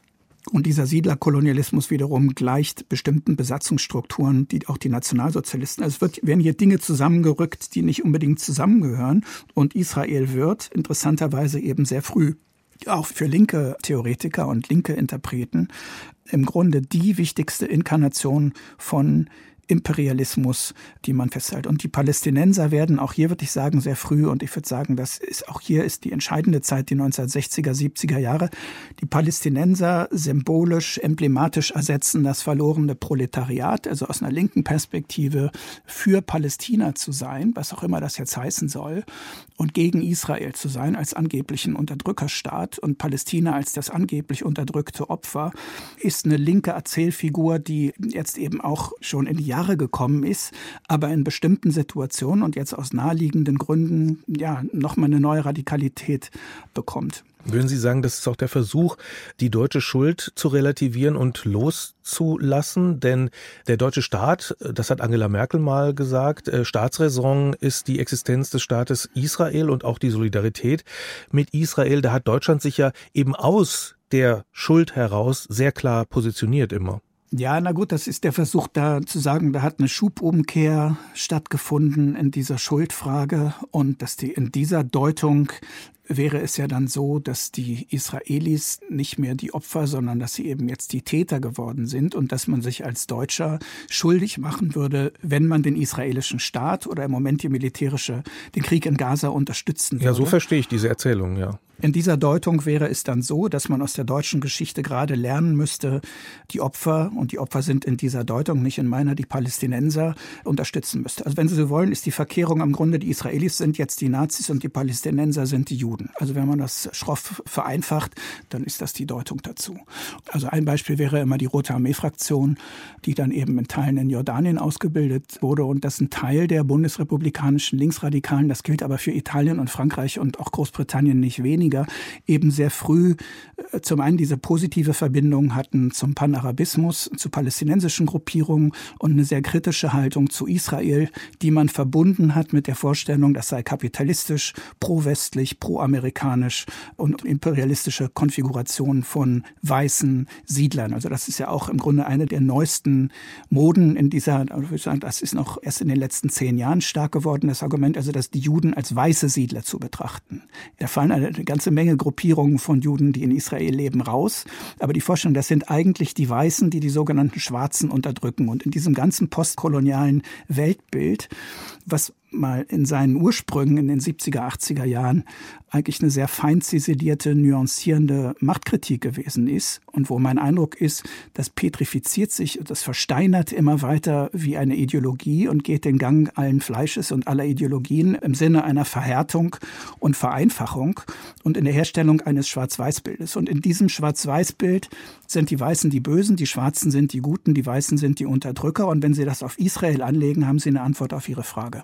Und dieser Siedlerkolonialismus wiederum gleicht bestimmten Besatzungsstrukturen, die auch die Nationalsozialisten, also es wird, werden hier Dinge zusammengerückt, die nicht unbedingt zusammengehören. Und Israel wird interessanterweise eben sehr früh, auch für linke Theoretiker und linke Interpreten, im Grunde die wichtigste Inkarnation von Imperialismus, die man festhält. Und die Palästinenser werden auch hier, würde ich sagen, sehr früh, und ich würde sagen, das ist auch hier ist die entscheidende Zeit, die neunzehnhundertsechziger, siebziger Jahre. Die Palästinenser symbolisch, emblematisch ersetzen das verlorene Proletariat, also aus einer linken Perspektive für Palästina zu sein, was auch immer das jetzt heißen soll, und gegen Israel zu sein als angeblichen Unterdrückerstaat und Palästina als das angeblich unterdrückte Opfer, ist eine linke Erzählfigur, die jetzt eben auch schon in die Jahre gekommen ist, aber in bestimmten Situationen und jetzt aus naheliegenden Gründen ja nochmal eine neue Radikalität bekommt. Würden Sie sagen, das ist auch der Versuch, die deutsche Schuld zu relativieren und loszulassen? Denn der deutsche Staat, das hat Angela Merkel mal gesagt, Staatsräson ist die Existenz des Staates Israel und auch die Solidarität mit Israel. Da hat Deutschland sich ja eben aus der Schuld heraus sehr klar positioniert immer. Ja, na gut, das ist der Versuch, da zu sagen, da hat eine Schubumkehr stattgefunden in dieser Schuldfrage und dass die in dieser Deutung wäre es ja dann so, dass die Israelis nicht mehr die Opfer, sondern dass sie eben jetzt die Täter geworden sind und dass man sich als Deutscher schuldig machen würde, wenn man den israelischen Staat oder im Moment die militärische, den Krieg in Gaza unterstützen würde. Ja, so verstehe ich diese Erzählung, ja. In dieser Deutung wäre es dann so, dass man aus der deutschen Geschichte gerade lernen müsste, die Opfer, und die Opfer sind in dieser Deutung, nicht in meiner, die Palästinenser, unterstützen müsste. Also wenn Sie so wollen, ist die Verkehrung am Grunde, die Israelis sind jetzt die Nazis und die Palästinenser sind die Juden. Also wenn man das schroff vereinfacht, dann ist das die Deutung dazu. Also ein Beispiel wäre immer die Rote Armee-Fraktion, die dann eben in Teilen in Jordanien ausgebildet wurde und das ist ein Teil der bundesrepublikanischen Linksradikalen, das gilt aber für Italien und Frankreich und auch Großbritannien nicht weniger, eben sehr früh zum einen diese positive Verbindung hatten zum Panarabismus, zu palästinensischen Gruppierungen und eine sehr kritische Haltung zu Israel, die man verbunden hat mit der Vorstellung, das sei kapitalistisch, pro-westlich, pro-amerikanisch und imperialistische Konfiguration von weißen Siedlern. Also das ist ja auch im Grunde eine der neuesten Moden in dieser, das ist noch erst in den letzten zehn Jahren stark geworden, das Argument, also dass die Juden als weiße Siedler zu betrachten. Da fallen eine ganze Menge Gruppierungen von Juden, die in Israel leben, raus. Aber die Vorstellung, das sind eigentlich die Weißen, die die sogenannten Schwarzen unterdrücken. Und in diesem ganzen postkolonialen Weltbild, was mal in seinen Ursprüngen in den siebziger, achtziger Jahren eigentlich eine sehr fein ziselierte, nuancierende Machtkritik gewesen ist und wo mein Eindruck ist, das petrifiziert sich, das versteinert immer weiter wie eine Ideologie und geht den Gang allen Fleisches und aller Ideologien im Sinne einer Verhärtung und Vereinfachung und in der Herstellung eines Schwarz-Weiß-Bildes. Und in diesem Schwarz-Weiß-Bild sind die Weißen die Bösen, die Schwarzen sind die Guten, die Weißen sind die Unterdrücker. Und wenn Sie das auf Israel anlegen, haben Sie eine Antwort auf Ihre Frage.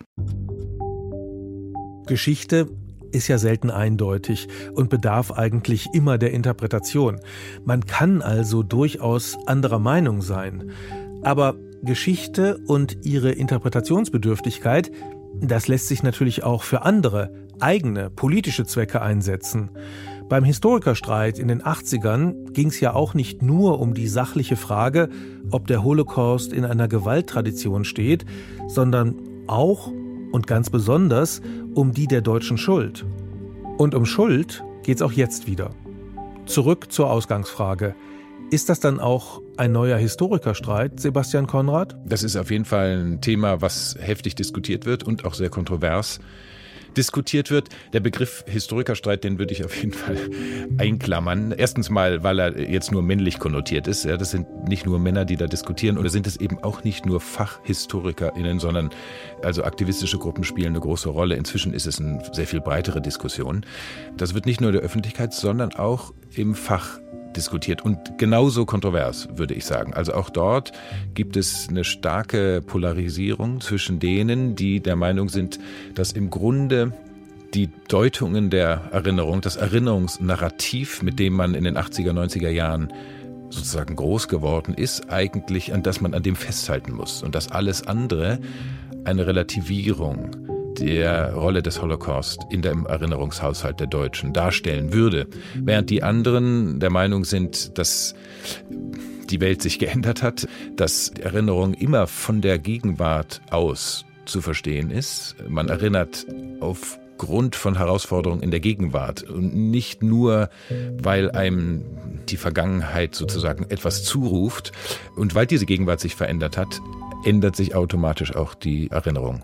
Geschichte ist ja selten eindeutig und bedarf eigentlich immer der Interpretation. Man kann also durchaus anderer Meinung sein. Aber Geschichte und ihre Interpretationsbedürftigkeit, das lässt sich natürlich auch für andere, eigene politische Zwecke einsetzen. Beim Historikerstreit in den achtzigern ging es ja auch nicht nur um die sachliche Frage, ob der Holocaust in einer Gewalttradition steht, sondern auch und ganz besonders um die der deutschen Schuld. Und um Schuld geht's auch jetzt wieder. Zurück zur Ausgangsfrage. Ist das dann auch ein neuer Historikerstreit, Sebastian Konrad? Das ist auf jeden Fall ein Thema, was heftig diskutiert wird und auch sehr kontrovers diskutiert wird. Der Begriff Historikerstreit, den würde ich auf jeden Fall einklammern. Erstens mal, weil er jetzt nur männlich konnotiert ist. Ja, das sind nicht nur Männer, die da diskutieren, oder sind es eben auch nicht nur FachhistorikerInnen, sondern also aktivistische Gruppen spielen eine große Rolle. Inzwischen ist es eine sehr viel breitere Diskussion. Das wird nicht nur in der Öffentlichkeit, sondern auch im Fach diskutiert und genauso kontrovers, würde ich sagen. Also auch dort gibt es eine starke Polarisierung zwischen denen, die der Meinung sind, dass im Grunde die Deutungen der Erinnerung, das Erinnerungsnarrativ, mit dem man in den achtziger, neunziger Jahren sozusagen groß geworden ist, eigentlich an das man an dem festhalten muss und dass alles andere eine Relativierung der Rolle des Holocaust in dem Erinnerungshaushalt der Deutschen darstellen würde. Während die anderen der Meinung sind, dass die Welt sich geändert hat, dass die Erinnerung immer von der Gegenwart aus zu verstehen ist. Man erinnert aufgrund von Herausforderungen in der Gegenwart und nicht nur, weil einem die Vergangenheit sozusagen etwas zuruft. Und weil diese Gegenwart sich verändert hat, ändert sich automatisch auch die Erinnerung.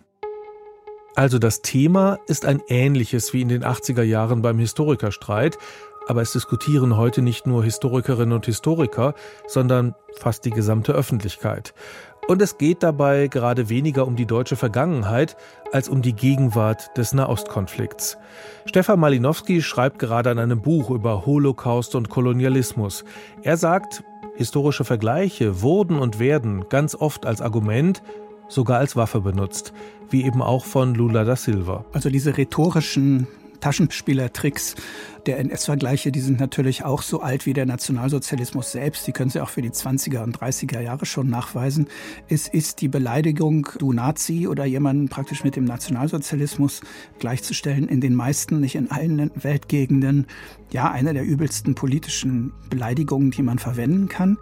Also das Thema ist ein ähnliches wie in den achtziger Jahren beim Historikerstreit, aber es diskutieren heute nicht nur Historikerinnen und Historiker, sondern fast die gesamte Öffentlichkeit. Und es geht dabei gerade weniger um die deutsche Vergangenheit als um die Gegenwart des Nahostkonflikts. Stefan Malinowski schreibt gerade an einem Buch über Holocaust und Kolonialismus. Er sagt, historische Vergleiche wurden und werden ganz oft als Argument, sogar als Waffe benutzt, wie eben auch von Lula da Silva. Also diese rhetorischen Taschenspielertricks der N S-Vergleiche, die sind natürlich auch so alt wie der Nationalsozialismus selbst. Die können Sie auch für die zwanziger und dreißiger Jahre schon nachweisen. Es ist die Beleidigung, du Nazi oder jemanden praktisch mit dem Nationalsozialismus gleichzustellen, in den meisten, nicht in allen Weltgegenden, ja, eine der übelsten politischen Beleidigungen, die man verwenden kann.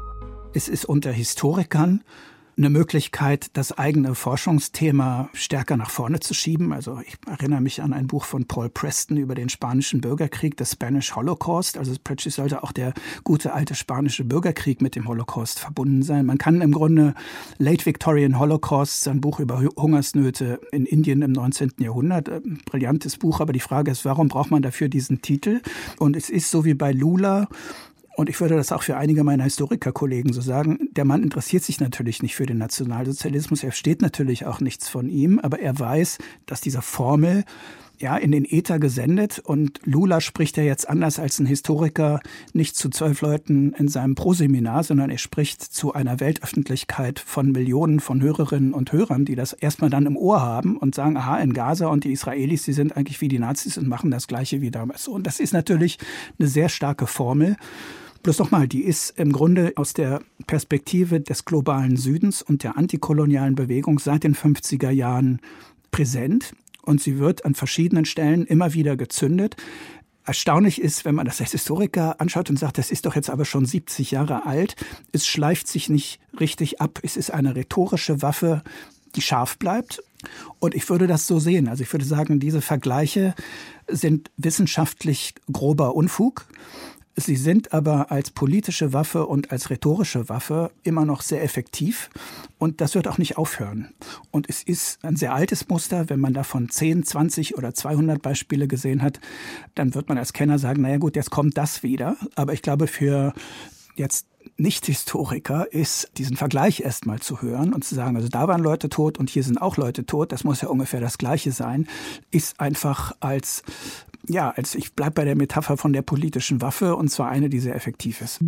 Es ist unter Historikern eine Möglichkeit, das eigene Forschungsthema stärker nach vorne zu schieben. Also ich erinnere mich an ein Buch von Paul Preston über den spanischen Bürgerkrieg, The Spanish Holocaust. Also plötzlich sollte auch der gute alte spanische Bürgerkrieg mit dem Holocaust verbunden sein. Man kann im Grunde Late Victorian Holocaust, ein Buch über Hungersnöte in Indien im neunzehnten Jahrhundert, ein brillantes Buch, aber die Frage ist, warum braucht man dafür diesen Titel? Und es ist so wie bei Lula, und ich würde das auch für einige meiner Historikerkollegen so sagen, der Mann interessiert sich natürlich nicht für den Nationalsozialismus, er versteht natürlich auch nichts von ihm, aber er weiß, dass diese Formel ja in den Äther gesendet, und Lula spricht ja jetzt anders als ein Historiker nicht zu zwölf Leuten in seinem Proseminar, sondern er spricht zu einer Weltöffentlichkeit von Millionen von Hörerinnen und Hörern, die das erstmal dann im Ohr haben und sagen, aha, in Gaza und die Israelis, die sind eigentlich wie die Nazis und machen das Gleiche wie damals. Und das ist natürlich eine sehr starke Formel. Bloß nochmal, die ist im Grunde aus der Perspektive des globalen Südens und der antikolonialen Bewegung seit den fünfziger Jahren präsent. Und sie wird an verschiedenen Stellen immer wieder gezündet. Erstaunlich ist, wenn man das als Historiker anschaut und sagt, das ist doch jetzt aber schon siebzig Jahre alt, es schleift sich nicht richtig ab. Es ist eine rhetorische Waffe, die scharf bleibt. Und ich würde das so sehen. Also ich würde sagen, diese Vergleiche sind wissenschaftlich grober Unfug. Sie sind aber als politische Waffe und als rhetorische Waffe immer noch sehr effektiv. Und das wird auch nicht aufhören. Und es ist ein sehr altes Muster. Wenn man davon zehn, zwanzig oder zweihundert Beispiele gesehen hat, dann wird man als Kenner sagen, naja gut, jetzt kommt das wieder. Aber ich glaube, für jetzt Nicht-Historiker ist diesen Vergleich erstmal zu hören und zu sagen, also da waren Leute tot und hier sind auch Leute tot, das muss ja ungefähr das Gleiche sein, ist einfach als, ja, als ich bleibe bei der Metapher von der politischen Waffe, und zwar eine, die sehr effektiv ist.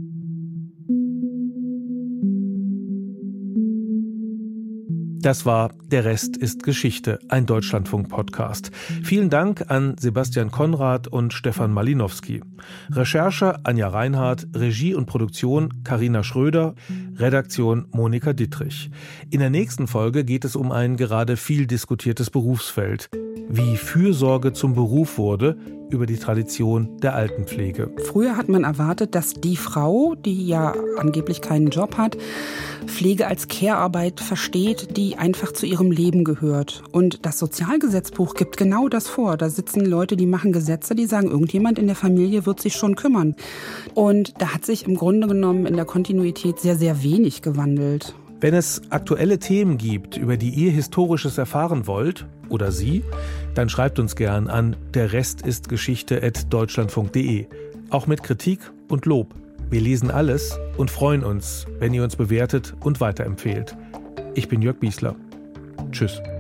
Das war Der Rest ist Geschichte, ein Deutschlandfunk-Podcast. Vielen Dank an Sebastian Konrad und Stefan Malinowski. Recherche Anja Reinhardt, Regie und Produktion Carina Schröder, Redaktion Monika Dittrich. In der nächsten Folge geht es um ein gerade viel diskutiertes Berufsfeld. Wie Fürsorge zum Beruf wurde, über die Tradition der Altenpflege. Früher hat man erwartet, dass die Frau, die ja angeblich keinen Job hat, Pflege als Care-Arbeit versteht, die einfach zu ihrem Leben gehört. Und das Sozialgesetzbuch gibt genau das vor. Da sitzen Leute, die machen Gesetze, die sagen, irgendjemand in der Familie wird sich schon kümmern. Und da hat sich im Grunde genommen in der Kontinuität sehr, sehr wenig gewandelt. Wenn es aktuelle Themen gibt, über die ihr Historisches erfahren wollt, oder Sie, dann schreibt uns gern an der Rest ist Geschichte at deutschlandfunk punkt de. Auch mit Kritik und Lob. Wir lesen alles und freuen uns, wenn ihr uns bewertet und weiterempfehlt. Ich bin Jörg Biesler. Tschüss.